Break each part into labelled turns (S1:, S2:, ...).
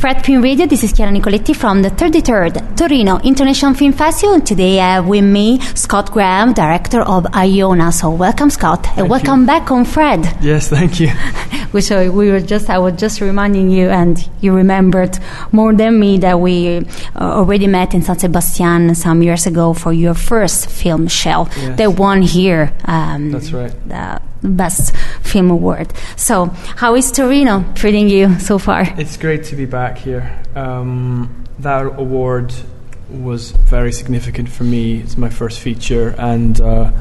S1: Fred Film Radio. This is Chiara Nicoletti from the 33rd Torino International Film Festival. And today I have with me Scott Graham, director of Iona. So welcome, Scott, and welcome back on Fred.
S2: Yes, thank you.
S1: I was just reminding you, and you remembered more than me, that we already met in San Sebastian some years ago for your first film, Shell.
S2: Yes.
S1: The one here.
S2: That's right.
S1: The Best Film Award. So, how is Torino treating you so far?
S2: It's great to be back here. That award was very significant for me. It's my first feature, and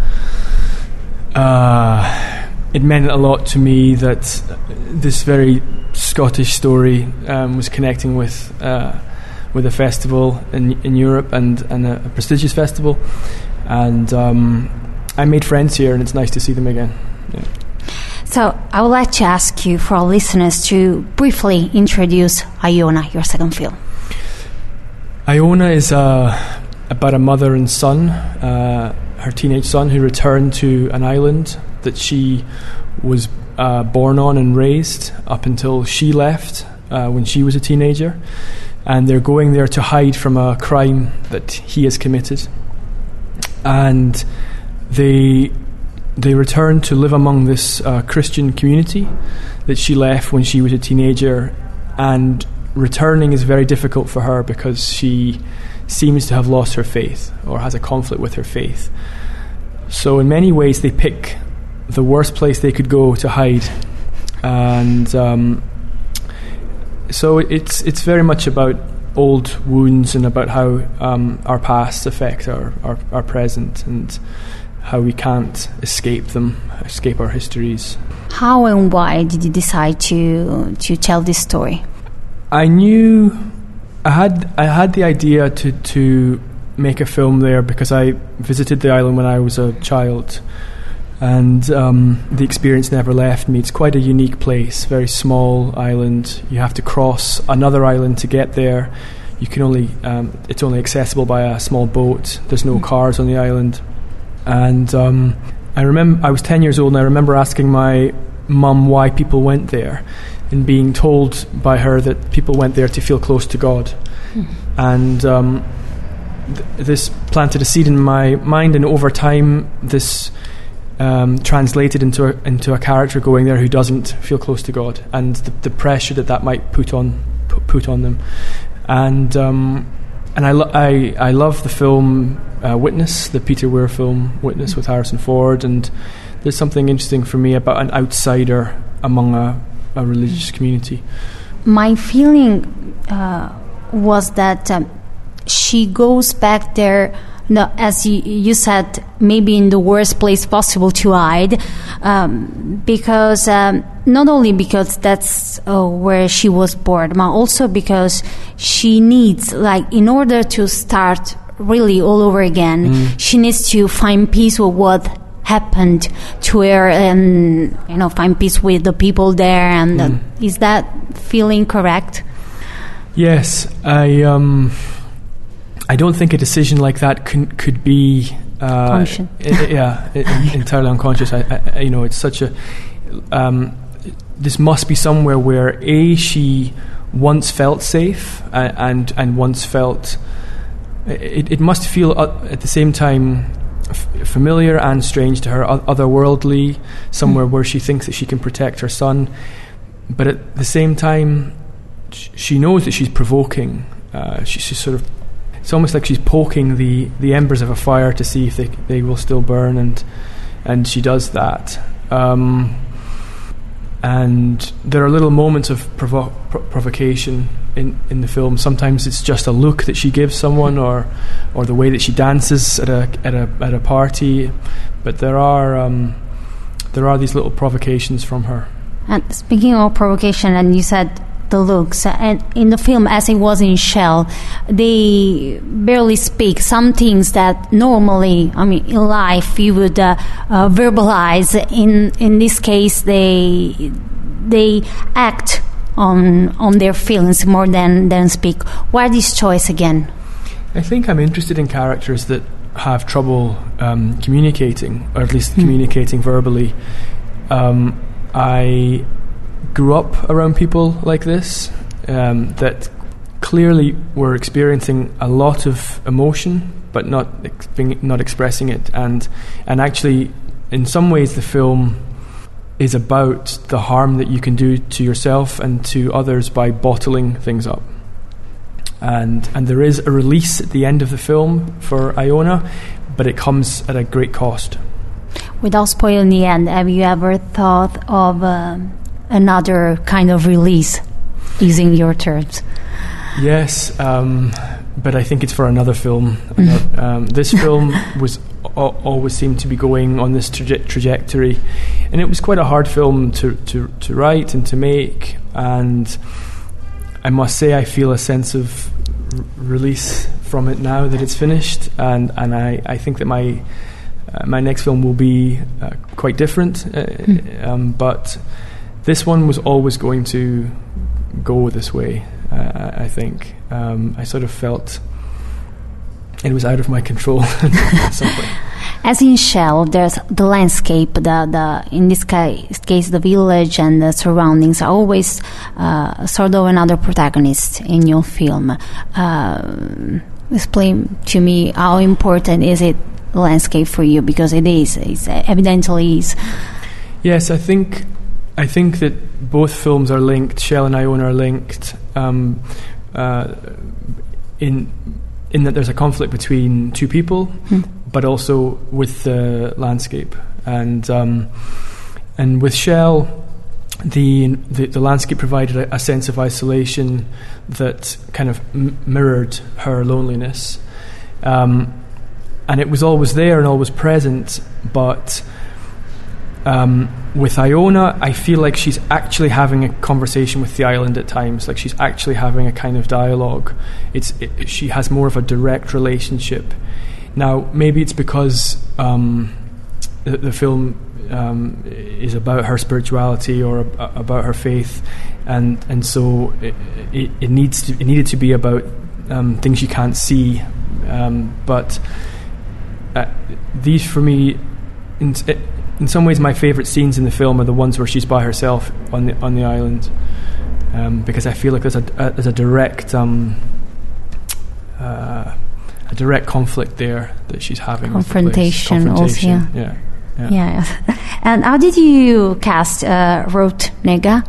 S2: it meant a lot to me that this very Scottish story was connecting with a festival in Europe and a prestigious festival. And I made friends here, and it's nice to see them again. Yeah.
S1: So I would like to ask you, for our listeners, to briefly introduce Iona, your second film.
S2: Iona is about a mother and son, her teenage son, who returned to an island that she was born on and raised up until she left when she was a teenager. And they're going there to hide from a crime that he has committed. And they return to live among this Christian community that she left when she was a teenager, and returning is very difficult for her because she seems to have lost her faith or has a conflict with her faith. So in many ways they pick the worst place they could go to hide, and so it's very much about old wounds and about how our past affect our present, and how we can't escape our histories.
S1: How and why did you decide to tell this story?
S2: I knew I had the idea to make a film there because I visited the island when I was a child, and the experience never left me. It's quite a unique place, very small island. You have to cross another island to get there. You can only it's only accessible by a small boat. There's no cars on the island. And I remember I was 10 years old, and I remember asking my mum why people went there, and being told by her that people went there to feel close to God. And this planted a seed in my mind, and over time this translated into a character going there who doesn't feel close to God, and the pressure that might put on them. And I love the film Witness, the Peter Weir film Witness with Harrison Ford, and there's something interesting for me about an outsider among a religious community.
S1: My feeling was that she goes back there, as you said, maybe in the worst place possible to hide, because not only because that's where she was born, but also because she needs, in order to start really all over again, she needs to find peace with what happened to her, and find peace with the people there. And is that feeling correct? Yes,
S2: I don't think a decision like that could be entirely unconscious. It's such a this must be somewhere where she once felt safe and once felt it must feel at the same time familiar and strange to her, otherworldly, somewhere where she thinks that she can protect her son, but at the same time she knows that she's provoking. She's sort of, it's almost like she's poking the embers of a fire to see if they will still burn, and she does that. And there are little moments of provocation in the film. Sometimes it's just a look that she gives someone, or the way that she dances at a party. But there are these little provocations from her.
S1: And speaking of provocation, and you said the looks, and in the film, as it was in Shell, they barely speak. Some things that normally, in life you would verbalize. In this case, they act on their feelings more than speak. Why this choice again?
S2: I think I'm interested in characters that have trouble communicating, or at least communicating verbally. I grew up around people like this that clearly were experiencing a lot of emotion, but not expressing it, and actually, in some ways, the film is about the harm that you can do to yourself and to others by bottling things up. And there is a release at the end of the film for Iona, but it comes at a great cost. Without
S1: spoiling the end, have you ever thought of another kind of release, using your terms?
S2: Yes, but I think it's for another film. This film was always seemed to be going on this trajectory, and it was quite a hard film to write and to make, and I must say I feel a sense of release from it now that it's finished, and I think that my next film will be quite different, but this one was always going to go this way. I think I sort of felt it was out of my control at some point.
S1: As in Shell, there's the landscape, the in this case the village and the surroundings are always sort of another protagonist in your film. Explain to me how important is it landscape for you, because it evidently is. Yes,
S2: I think that both films are linked. Shell and Iona are linked in that there's a conflict between two people, but also with the landscape. And with Shell, the landscape provided a sense of isolation that kind of mirrored her loneliness. And it was always there and always present, but with Iona, I feel like she's actually having a conversation with the island at times. Like she's actually having a kind of dialogue. She has more of a direct relationship. Now, maybe it's because the film is about her spirituality or about her faith, and so it needed to be about things you can't see. But these, for me, in some ways, my favourite scenes in the film are the ones where she's by herself on the island, because I feel like there's a direct conflict there that she's having.
S1: Confrontation. Also,
S2: yeah.
S1: And how did you cast Ruth Negga?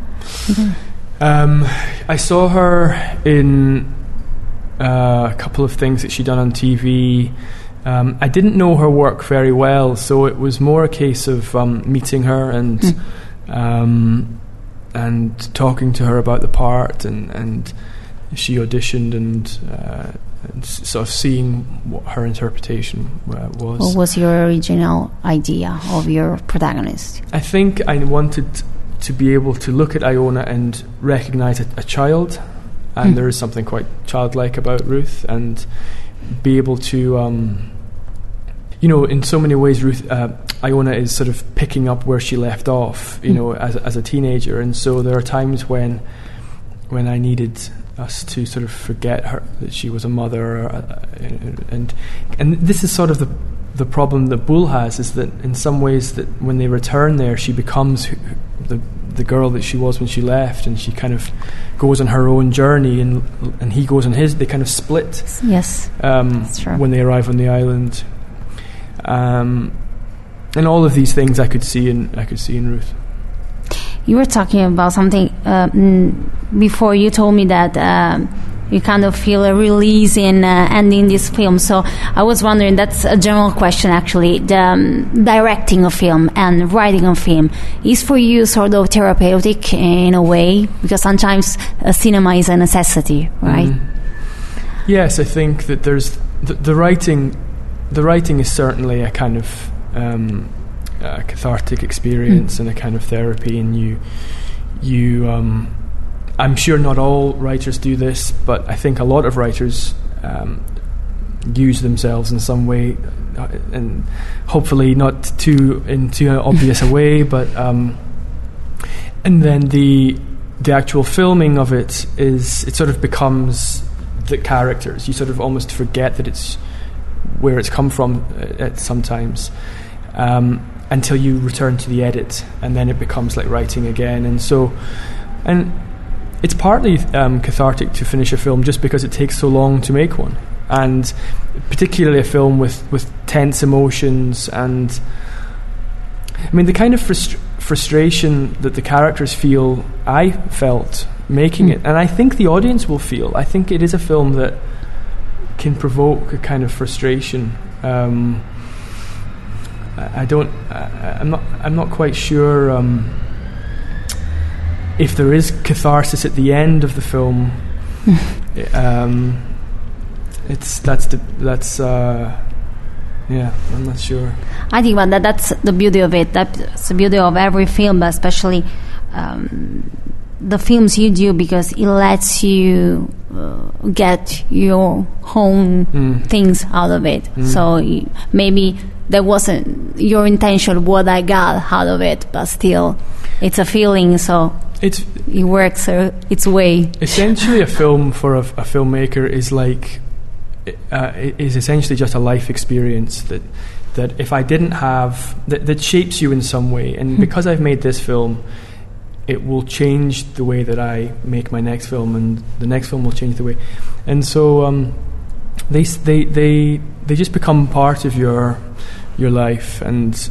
S2: I saw her in a couple of things that she'd done on TV. I didn't know her work very well, so it was more a case of meeting her and talking to her about the part, and she auditioned and sort of seeing what her interpretation was.
S1: What was your original idea of your protagonist?
S2: I think I wanted to be able to look at Iona and recognise a child, and there is something quite childlike about Ruth, and be able to in so many ways Iona is sort of picking up where she left off, as a teenager, and so there are times when I needed us to sort of forget her, that she was a mother, and this is sort of the problem that Bull has, is that in some ways that when they return there, she becomes the girl that she was when she left, and she kind of goes on her own journey, and he goes on his. They kind of split.
S1: Yes, that's true.
S2: When they arrive on the island, and all of these things I could see in Ruth.
S1: You were talking about something before. You told me that you kind of feel a release in ending this film. So I was wondering, that's a general question actually, the directing a film and writing a film is for you sort of therapeutic in a way, because sometimes cinema is a necessity, right?
S2: Yes, I think that there's the writing is certainly a kind of a cathartic experience and a kind of therapy, and you I'm sure not all writers do this, but I think a lot of writers use themselves in some way, and hopefully not too in too obvious a way, but and then the actual filming of it sort of becomes the characters. You sort of almost forget that it's where it's come from at sometimes, until you return to the edit, and then it becomes like writing again. And so, and it's partly cathartic to finish a film just because it takes so long to make one, and particularly a film with tense emotions. And I mean, the kind of frustration that the characters feel, I felt making it, and I think the audience will feel. I think it is a film that can provoke a kind of frustration. I'm not quite sure if there is catharsis at the end of the film. I'm not sure.
S1: I think that's the beauty of it. That's the beauty of every film, but especially the films you do, because it lets you get your own things out of it. So maybe that wasn't your intention, what I got out of it, but still it's a feeling, so it works its way.
S2: Essentially, a film for a filmmaker is like is essentially just a life experience that if I didn't have that shapes you in some way, and because I've made this film, it will change the way that I make my next film, and the next film will change the way. And so they just become part of your life, and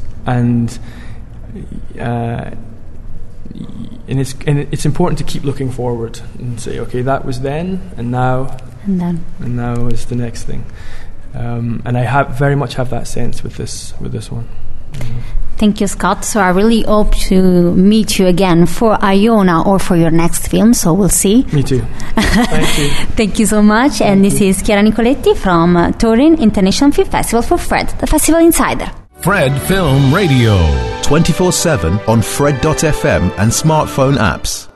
S2: it's important to keep looking forward and say, okay, that was then, and now is the next thing. And I very much have that sense with this one.
S1: Thank you, Scott. So I really hope to meet you again for Iona or for your next film, so we'll see.
S2: Me too. Thank you.
S1: Thank you so much. And this is Chiara Nicoletti from Turin International Film Festival for Fred, the Festival Insider.
S3: Fred Film Radio.
S4: 24/7 on Fred.fm and smartphone apps.